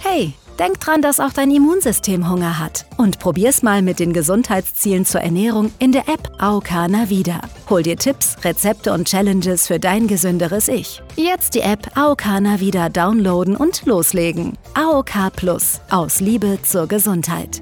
Hey, denk dran, dass auch dein Immunsystem Hunger hat. Und probier's mal mit den Gesundheitszielen zur Ernährung in der App AOK Navida. Hol dir Tipps, Rezepte und Challenges für dein gesünderes Ich. Jetzt die App AOK Navida downloaden und loslegen. AOK Plus. Aus Liebe zur Gesundheit.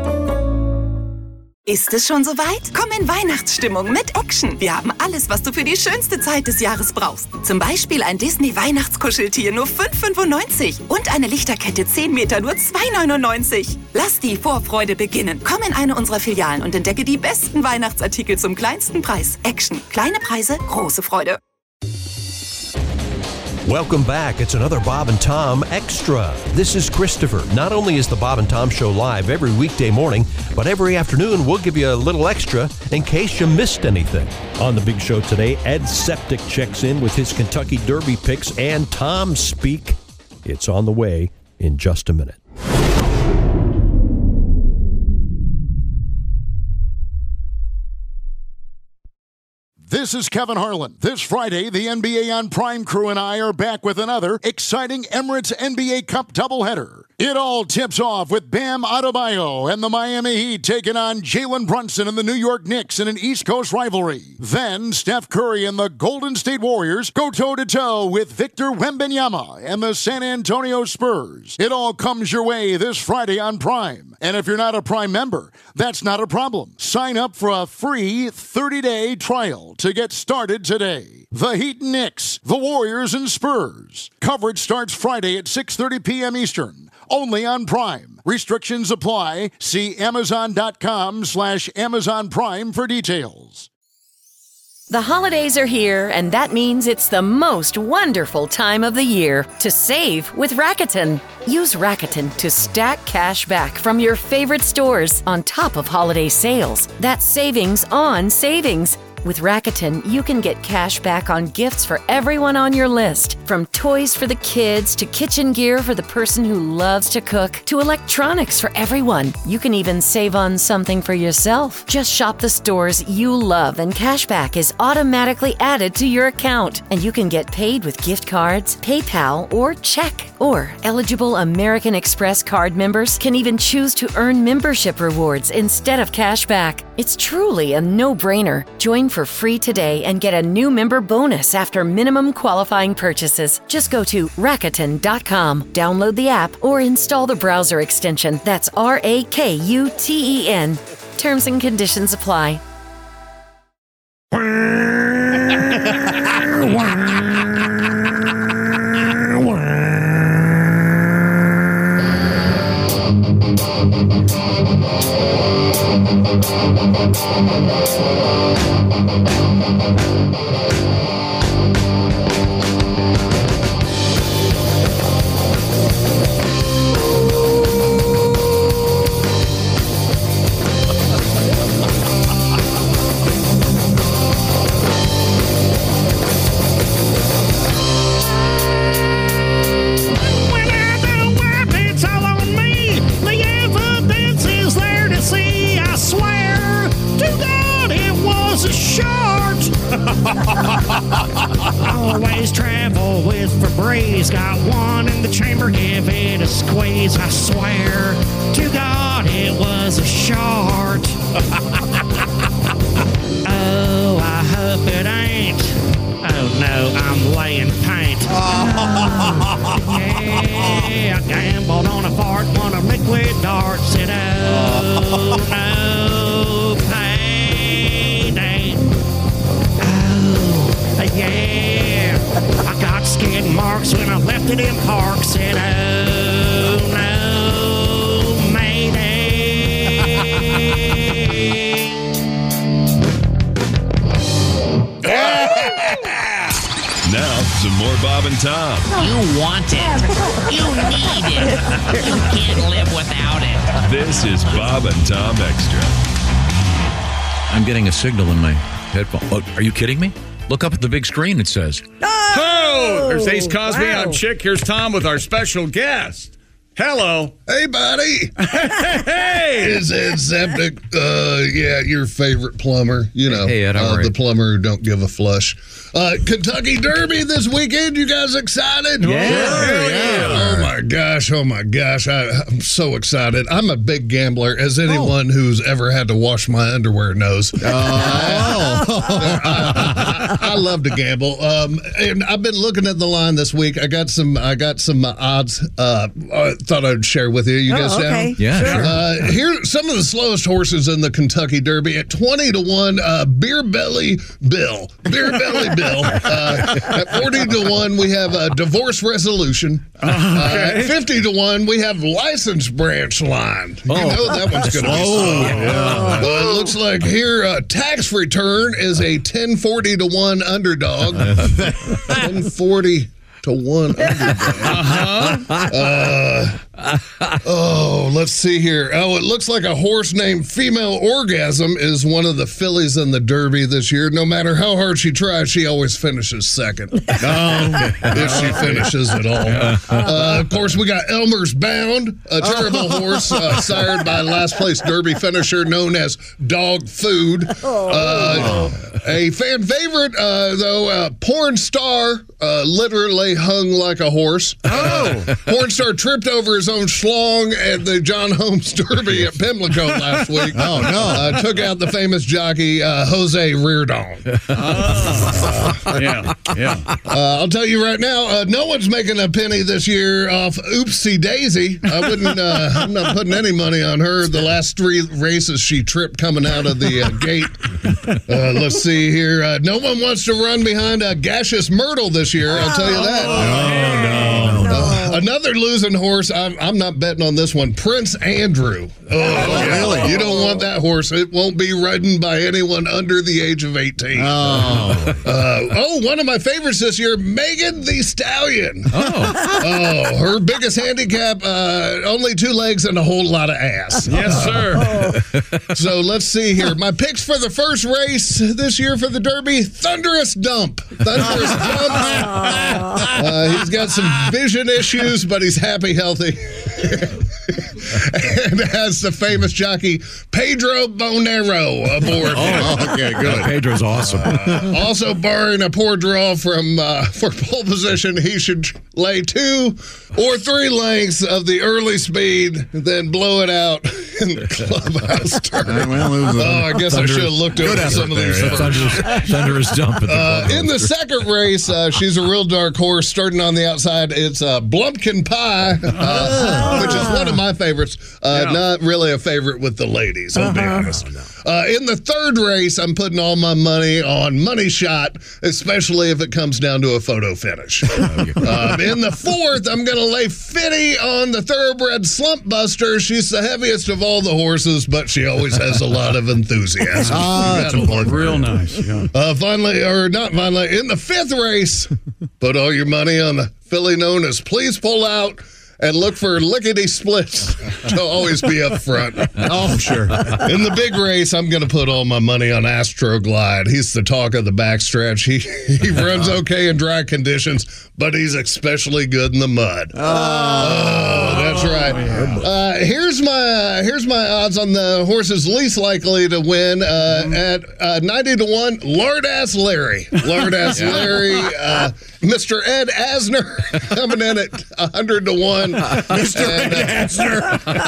Ist es schon soweit? Komm in Weihnachtsstimmung mit Action. Wir haben alles, was du für die schönste Zeit des Jahres brauchst. Zum Beispiel ein Disney-Weihnachtskuscheltier nur 5,95 und eine Lichterkette 10 Meter nur 2,99. Lass die Vorfreude beginnen. Komm in eine unserer Filialen und entdecke die besten Weihnachtsartikel zum kleinsten Preis. Action. Kleine Preise, große Freude. Welcome back. It's another Bob and Tom Extra. This is Christopher. Not only is the Bob and Tom Show live every weekday morning, but every afternoon we'll give you a little extra in case you missed anything. On the big show today, Ed Septic checks in with his Kentucky Derby picks and Tom Speak. It's on the way in just a minute. This is Kevin Harlan. This Friday, the NBA on Prime crew and I are back with another exciting Emirates NBA Cup doubleheader. It all tips off with Bam Adebayo and the Miami Heat taking on Jalen Brunson and the New York Knicks in an East Coast rivalry. Then Steph Curry and the Golden State Warriors go toe-to-toe with Victor Wembanyama and the San Antonio Spurs. It all comes your way this Friday on Prime. And if you're not a Prime member, that's not a problem. Sign up for a free 30-day trial to get started today. The Heat and Knicks, the Warriors and Spurs. Coverage starts Friday at 6:30 p.m. Eastern. Only on Prime. Restrictions apply. See Amazon.com/Amazon Prime for details. The holidays are here, and that means it's the most wonderful time of the year to save with Rakuten. Use Rakuten to stack cash back from your favorite stores on top of holiday sales. That's savings on savings. With Rakuten, you can get cash back on gifts for everyone on your list. From toys for the kids, to kitchen gear for the person who loves to cook, to electronics for everyone. You can even save on something for yourself. Just shop the stores you love and cash back is automatically added to your account. And you can get paid with gift cards, PayPal, or check. Or eligible American Express card members can even choose to earn membership rewards instead of cash back. It's truly a no-brainer. Join for free today and get a new member bonus after minimum qualifying purchases. Just go to Rakuten.com, download the app, or install the browser extension. That's RAKUTEN. Terms and conditions apply. Always travel with Febreze. Got one in the chamber, give it a squeeze. I swear to God it was a short. Oh, I hope it ain't. Oh no, I'm laying paint. Yeah, I gambled on a fart, won a liquid dart. Said, oh no, payday. Yeah, I got skid marks when I left it in park. Said, oh no, mayday. Now, some more Bob and Tom. You want it. You need it. You can't live without it. This is Bob and Tom Extra. I'm getting a signal in my headphone. Oh, are you kidding me? Look up at the big screen, it says. Oh! There's Ace Cosby. Wow. I'm Chick. Here's Tom with our special guest. Hello. Hey, buddy. Hey. Is Ed Septic, your favorite plumber. You know, Hey, Ed, how are you? the plumber who don't give a flush. Kentucky Derby this weekend. You guys excited? Yeah. Oh, my gosh. I'm so excited. I'm a big gambler, as anyone who's ever had to wash my underwear knows. I love to gamble. And I've been looking at the line this week. I got some odds thought I'd share with you. You guys down? Yeah, sure. Here's some of the slowest horses in the Kentucky Derby. At 20-1, Beer Belly Bill. At 40-1, we have a Divorce Resolution. At 50-1, we have License Branch Line. You know that one's going to be slow. It looks like here, Tax Return is a 1040-1 underdog. 1040 to 1 let's see here. It looks like a horse named Female Orgasm is one of the fillies in the Derby this year. No matter how hard she tries, she always finishes second. If she finishes at all. Of course, we got Elmer's Bound, a terrible horse sired by last place Derby finisher known as Dog Food. A fan favorite, though, Porn Star literally hung like a horse. Porn Star tripped over his own schlong at the John Holmes Derby at Pimlico last week. Took out the famous jockey, Jose Reardon. I'll tell you right now, no one's making a penny this year off Oopsie Daisy. I'm not putting any money on her. The last 3 races she tripped coming out of the gate. Let's see here. No one wants to run behind a Gaseous Myrtle this year, I'll tell you that. Another losing horse, I'm not betting on this one, Prince Andrew. Really? You don't want that horse. It won't be ridden by anyone under the age of 18. One of my favorites this year, Megan Thee Stallion. Her biggest handicap, only 2 legs and a whole lot of ass. Yes, sir. So let's see here. My picks for the first race this year for the Derby, Thunderous Dump. Thunderous Dump. He's got some vision issues, but he's happy, healthy. And has the famous jockey Pedro Bonero aboard. Okay, good. Pedro's awesome. Also, barring a poor draw for pole position, he should lay 2 or 3 lengths of the early speed, then blow it out in the clubhouse turn. I guess I should have looked over some of these first. Thunderous Dump. In the second race, she's a real dark horse. Starting on the outside, it's Blumpkin Pie, which is one of my favorites. Not really a favorite with the ladies, I'll be honest. In the third race, I'm putting all my money on Money Shot, especially if it comes down to a photo finish. In the fourth, I'm going to lay 50 on the thoroughbred Slump Buster. She's the heaviest of all the horses, but she always has a lot of enthusiasm. That's important. Real nice. Yeah. Finally, in the fifth race, put all your money on the filly known as Please Pull Out, and look for lickety splits to always be up front. Oh, sure. In the big race, I'm going to put all my money on Astroglide. He's the talk of the backstretch. He runs okay in dry conditions, but he's especially good in the mud. Oh, that's right. Here's my odds on the horses least likely to win at 90-1. Lardass Larry. Lardass Larry. Mr. Ed Asner coming in at 100-1. Mr. Ed Asner.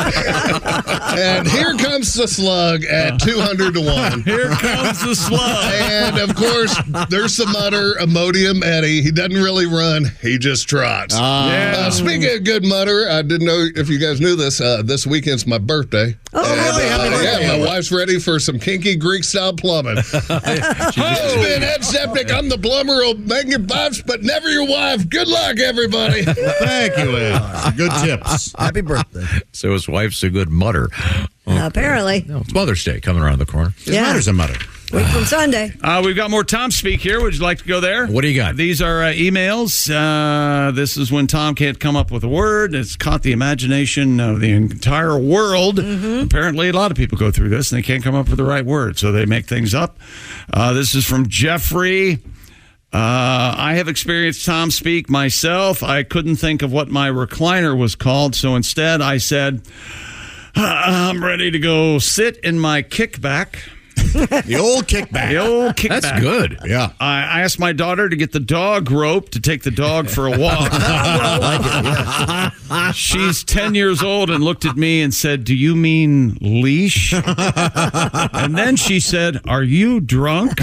And here comes the slug at 200-1. Here comes the slug. And of course, there's the mutter, Imodium Eddie. He doesn't really run, he just trots. Speaking of good mutter, I didn't know if you guys knew this. This weekend's my birthday. Really? Happy birthday. Yeah, my wife's ready for some kinky Greek style plumbing. It's been Ed Septic. I'm the plumber who'll make your pipes, but never your wife. Good luck, everybody. Thank you, Ed. Good tips. Happy birthday. So his wife's a good mutter. Apparently. No, it's Mother's Day coming around the corner. His mother's a mutter. Week from Sunday. We've got more Tom Speak here. Would you like to go there? What do you got? These are emails. This is when Tom can't come up with a word. It's caught the imagination of the entire world. Mm-hmm. Apparently, a lot of people go through this, and they can't come up with the right word, so they make things up. This is from Jeffrey. I have experienced Tom speak myself. I couldn't think of what my recliner was called, so instead I said, I'm ready to go sit in my kickback. The old kickback. The old kickback. That's good. Yeah. I asked my daughter to get the dog rope to take the dog for a walk. I like it. Yeah. She's 10 years old and looked at me and said, do you mean leash? And then she said, are you drunk?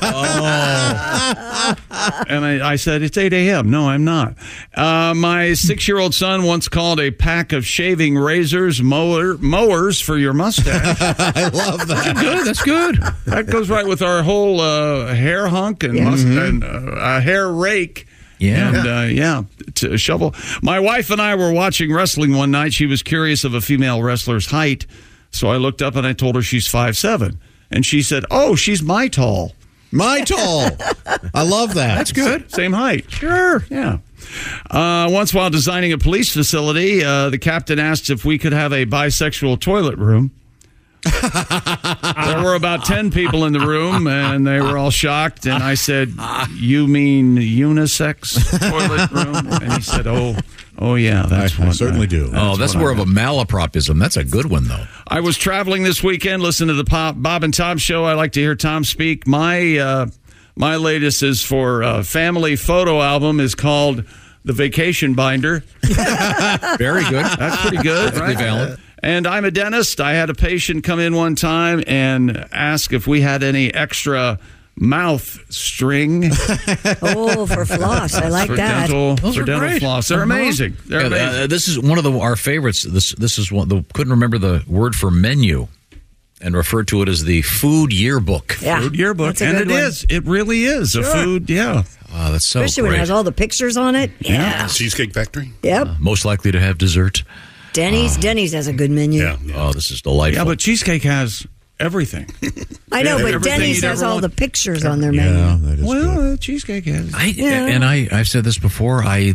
And I said, it's 8 a.m. No, I'm not. My 6-year-old son once called a pack of shaving razors mowers for your mustache. I love that. Good. That's good. That goes right with our whole hair hunk and, and hair rake. Yeah. And, to shovel. My wife and I were watching wrestling one night. She was curious of a female wrestler's height. So I looked up and I told her she's 5'7". And she said, oh, she's my tall. My tall. I love that. That's good. Same height. Sure. Yeah. Once while designing a police facility, the captain asked if we could have a bisexual toilet room. There were about 10 people in the room, and they were all shocked. And I said, you mean unisex toilet room? And he said, oh yeah, that's I certainly do. That's more of a malapropism. That's a good one, though. I was traveling this weekend, listening to the Bob and Tom show. I like to hear Tom speak. My latest is for family photo album is called The Vacation Binder. Very good. That's pretty good. Perfectly valid. And I'm a dentist. I had a patient come in one time and ask if we had any extra mouth string. Oh, for floss. I like that. For dental floss. They're amazing. They're amazing. This is one of our favorites. This is one. Couldn't remember the word for menu and referred to it as the food yearbook. Yeah, food yearbook. and it is. It really is a food. Yeah. Oh, that's so Especially great. when it has all the pictures on it. Yeah. Cheesecake Factory. Yep. Most likely to have dessert. Denny's has a good menu. Yeah. Oh, this is delightful. Yeah, but Cheesecake has everything. I know, but everything Denny's you'd has ever all want. the pictures on their menu. Yeah, that is good. Cheesecake has. I've said this before. A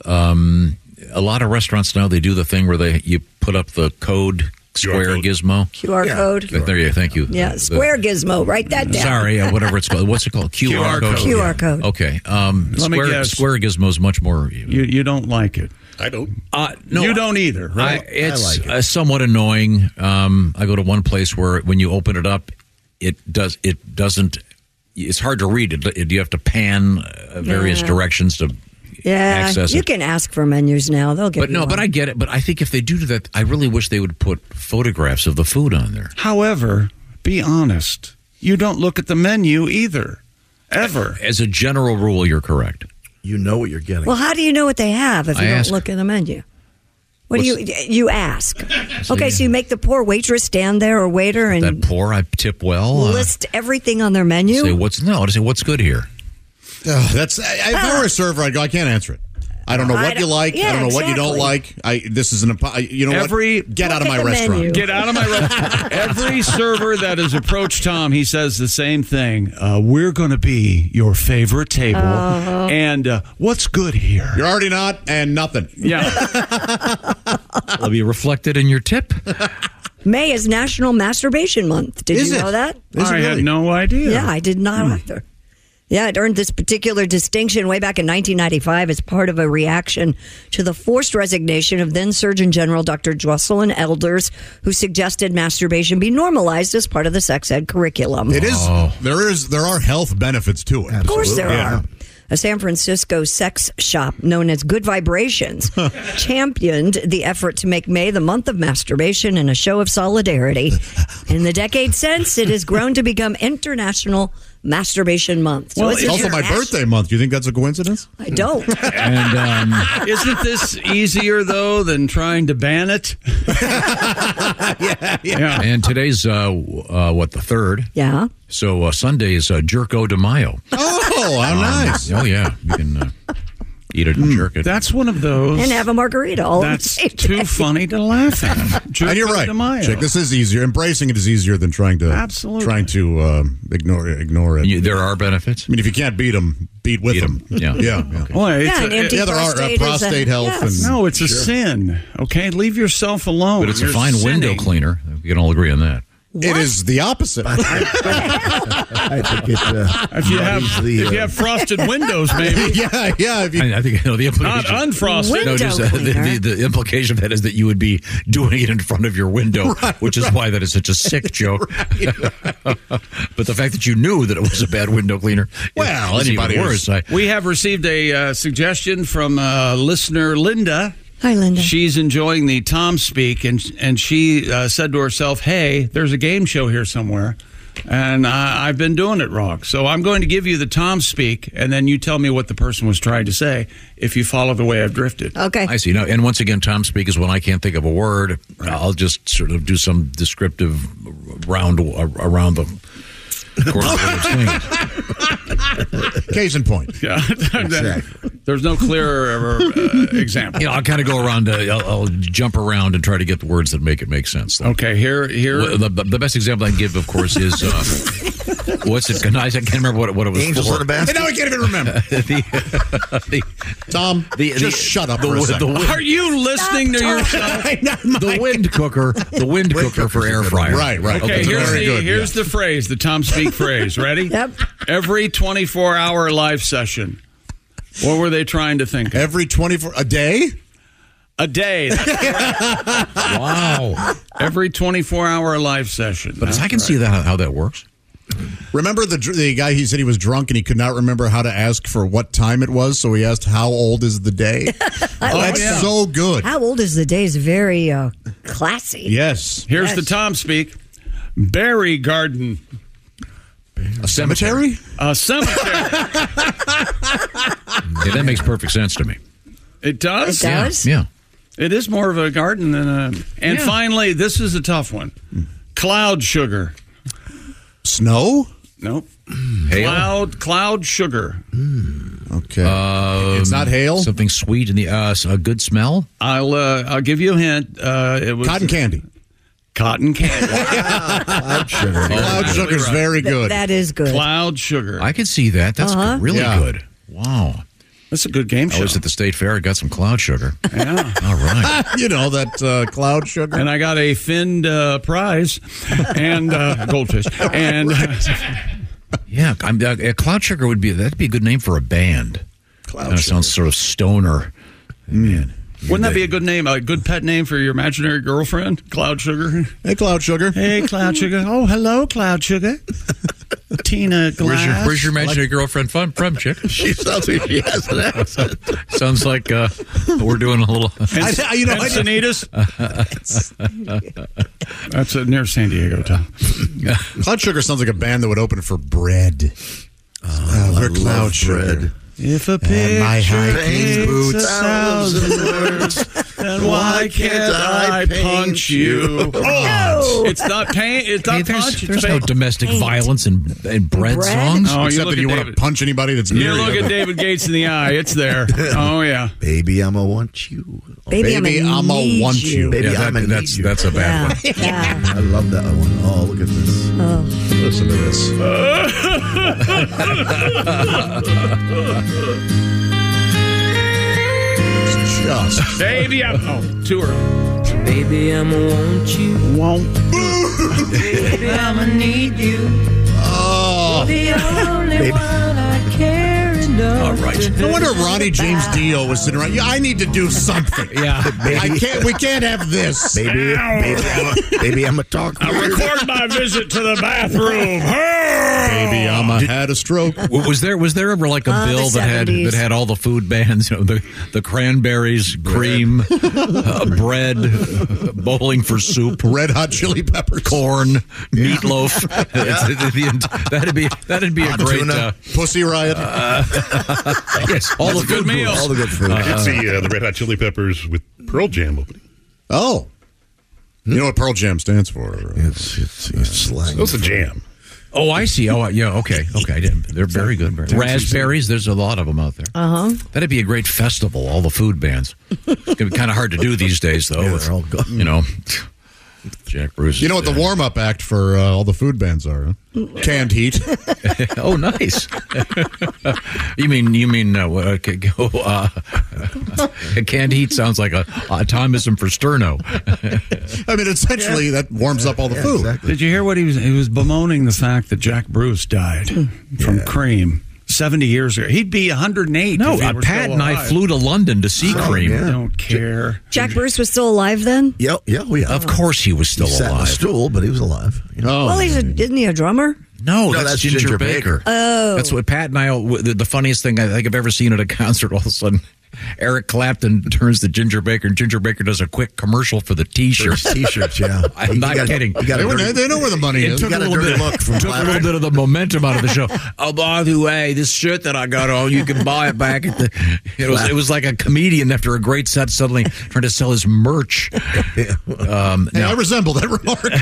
lot of restaurants now, they do the thing where you put up the code, square gizmo. QR code. There you go. Thank you. Yeah, square gizmo. Write that down. Sorry, whatever it's called. What's it called? QR code. QR code. Okay. Let me guess. Square gizmo is much more. You don't like it. I don't. No, you don't either, right? It's I like somewhat annoying. I go to one place where when you open it up, it doesn't. It's hard to read. You have to pan various directions to access it. You can ask for menus now. They'll get. But I get it. But I think if they do that, I really wish they would put photographs of the food on there. However, be honest. You don't look at the menu either, ever. As a general rule, you're correct. You know what you're getting. Well, how do you know what they have if you don't ask. look at the menu? What do you ask? Okay, so you make the poor waitress stand there or waiter and That poor, I tip well. list everything on their menu. Say what's good here. If I were a server, I'd go, I can't answer it. I don't know what you like. Yeah, I don't know what you don't exactly. like. This is get out of my restaurant. menu. Get out of my restaurant. Every server that has approached Tom, he says the same thing. We're going to be your favorite table. And what's good here? You're already not, and nothing. Yeah. It'll be reflected in your tip. May is National Masturbation Month. Did you know that? I had no idea. Yeah, I did not either. Yeah, it earned this particular distinction way back in 1995 as part of a reaction to the forced resignation of then Surgeon General Dr. Jocelyn Elders, who suggested masturbation be normalized as part of the sex ed curriculum. It is. There are health benefits to it. Of course there are. A San Francisco sex shop known as Good Vibrations championed the effort to make May the month of masturbation in a show of solidarity. In the decade since, it has grown to become International Masturbation Month. So it's also my birthday month. Do you think that's a coincidence? I don't. And isn't this easier, though, than trying to ban it? Yeah. And today's, the 3rd? Yeah. So Sunday is Jerko de Mayo. Oh, how nice. Oh, yeah. You can eat it and jerk it. That's one of those. And have a margarita all That's the same too day. funny to laugh at. And you're right. Chick, this is easier. Embracing it is easier than trying to ignore it. There are benefits. I mean, if you can't beat them, beat with them. Yeah. Yeah. Well, an empty there are prostate health. Yes. And, no, it's a sin. Okay, leave yourself alone. But it's You're a fine window sinning. cleaner. We can all agree on that. It is the opposite. I think it, if you have frosted windows, maybe. yeah. I think the implication. Not unfrosted. No, just the implication of that is that you would be doing it in front of your window, which is why that is such a sick joke. But the fact that you knew that it was a bad window cleaner, is anybody even worse. We have received a suggestion from listener Linda. Hi, Linda. She's enjoying the Tom Speak, and she said to herself, hey, there's a game show here somewhere, and I've been doing it wrong. So I'm going to give you the Tom Speak, and then you tell me what the person was trying to say if you follow the way I've drifted. Okay. I see. Now, and once again, Tom Speak is when I can't think of a word. I'll just sort of do some descriptive round around the case in point. Yeah. There's no clear example. I'll kind of go around. I'll jump around and try to get the words that make it make sense. Though. Okay, here. The best example I can give, of course, is what's it? I can't remember what it was Angels for. on a basket. And now I can't even remember. Tom, just shut up for a second. Are you listening to yourself? The wind cooker. The wind cooker for air fryer. Right. Okay, here's the phrase, the Tom Speak phrase. Ready? Yep. Every 24-hour live session. What were they trying to think of? Every 24 a day? A day. Wow. Every 24-hour live session. But I can see that how that works. Remember the guy, he said he was drunk and he could not remember how to ask for what time it was, so he asked, how old is the day? That's so good. How old is the day is very classy. Yes. Here's the Tom Speak. Berry garden. A cemetery? A cemetery. Yeah, that makes perfect sense to me. It does? It does? Yeah. It is more of a garden than a... And finally, this is a tough one. Cloud sugar. Snow? Nope. Hail? Cloud sugar. Okay. It's not hail? Something sweet in the... a good smell? I'll give you a hint. It was cotton candy. Cotton candy. Cloud sugar. Cloud sugar is very good. That is good. Cloud sugar. I can see that. That's really good. Wow. That's a good game show. I was at the State Fair. I got some cloud sugar. Yeah. All right. You know, that cloud sugar. And I got a finned prize and goldfish. And yeah, cloud sugar that'd be a good name for a band. Cloud sugar. Sounds sort of stoner. Man. Wouldn't that be a good name, a good pet name for your imaginary girlfriend? Cloud Sugar. Hey, Cloud Sugar. Hey, Cloud Sugar. Oh, hello, Cloud Sugar. Tina Glass. Where's your imaginary girlfriend from, Chick? She sounds like she has an accent. Sounds like we're doing a little... Encinitas? That's near San Diego, Tom. Cloud Sugar sounds like a band that would open for Bread. We're Cloud Sugar. If a picture my high takes boots 1,000 words, then why can't I punch you? Oh, it's not pain. It's not punch. There's no domestic violence in Bread songs. Oh, except that you want to punch anybody that's near you. Look at David Gates in the eye. It's there. Oh yeah. Baby, I'ma want you. Baby, I'ma want you. Baby, Yeah, that's a bad one. Yeah. I love that one. Oh, look at this. Oh. Listen to this. Just. Baby, to her. Baby, I'ma want you. Baby, I'ma need you. Oh. The only one I care enough. All right. No wonder Ronnie James Dio was sitting around. Yeah, I need to do something. Yeah. We can't have this. Baby, I'ma talk. I record my visit to the bathroom. Baby, I'ma had a stroke. Was there ever like a bill that had all the food bands? You know, the cranberries, cream, bread, bowling for soup, Red Hot Chili Peppers, corn, meatloaf. That'd be a great Pussy Riot. Yes, all the good meals, all the good food. I did see the Red Hot Chili Peppers with Pearl Jam opening. Oh, you know what Pearl Jam stands for? It's slang. That's a jam. Oh, I see. Oh, yeah. Okay. They're very good. Raspberries. There's a lot of them out there. That'd be a great festival. All the food bands. It's gonna be kind of hard to do these days, though. Yeah, they're all gone. You know. Jack Bruce. You know what the warm-up act for all the food bands are? Huh? Canned Heat. Oh, nice. You mean Canned Heat sounds like a automism for Sterno. I mean, essentially, that warms up all the food. Exactly. Did you hear what he was bemoaning the fact that Jack Bruce died from Cream 70 years ago? He'd be 108. No, if he were Pat still and I alive. flew to London to see Cream. I don't care. Jack Bruce was still alive then? Yeah. Of course he was still He sat in a alive. stool, but he was alive. Well, isn't he a drummer? No, that's Ginger Baker. Oh. That's what Pat and I, the funniest thing I think I've ever seen at a concert, all of a sudden, Eric Clapton turns to Ginger Baker, and Ginger Baker does a quick commercial for the T-shirts. T-shirts, yeah. I'm not kidding. They know where the money is. It took a little bit of the momentum out of the show. Oh, by the way, this shirt that I got on, you can buy it back at the... It was like a comedian after a great set suddenly trying to sell his merch. Hey, I resemble that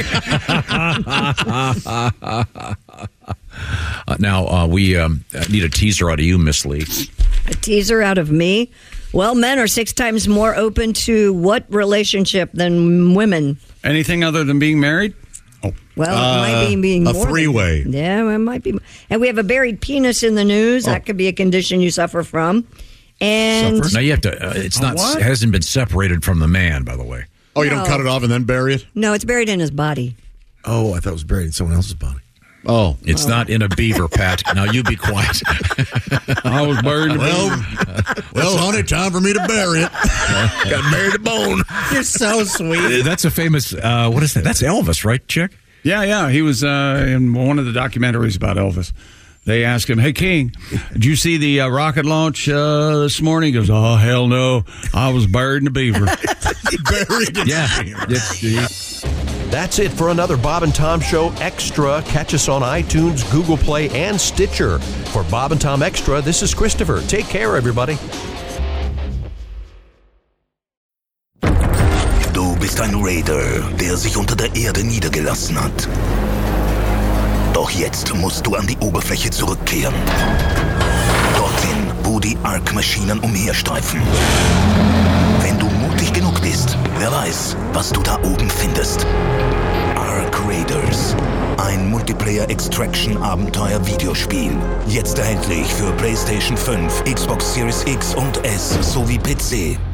remark. Now, we need a teaser out of you, Miss Lee. A teaser out of me? Well, men are 6 times more open to what relationship than women? Anything other than being married? Well, it might be being a more than- three-way. Yeah, it might be. And we have a buried penis in the news. That could be a condition you suffer from. And Now you have to. It's not. It hasn't been separated from the man, by the way. Oh, you don't cut it off and then bury it? no, it's buried in his body. Oh, I thought it was buried in someone else's body. Oh, it's not in a beaver, Pat. Now you be quiet. I was buried in a well, honey, time for me to bury it. Got married to bone. You're so sweet. That's a famous. What is that? That's Elvis, right, Chick? Yeah. He was in one of the documentaries about Elvis. They asked him, "Hey, King, did you see the rocket launch this morning?" He goes, "Oh, hell no. I was buried in a beaver." Buried in Yeah. That's it for another Bob and Tom Show Extra. Catch us on iTunes, Google Play, and Stitcher. For Bob and Tom Extra, this is Christopher. Take care, everybody. Du bist ein Raider, der sich unter der Erde niedergelassen hat. Doch jetzt musst du an die Oberfläche zurückkehren. Dorthin, wo die Ark-Maschinen umherstreifen. Wenn du mutig genug bist, wer weiß, was du da oben findest. Ark Raiders. Ein Multiplayer-Extraction-Abenteuer-Videospiel. Jetzt erhältlich für PlayStation 5, Xbox Series X und S sowie PC.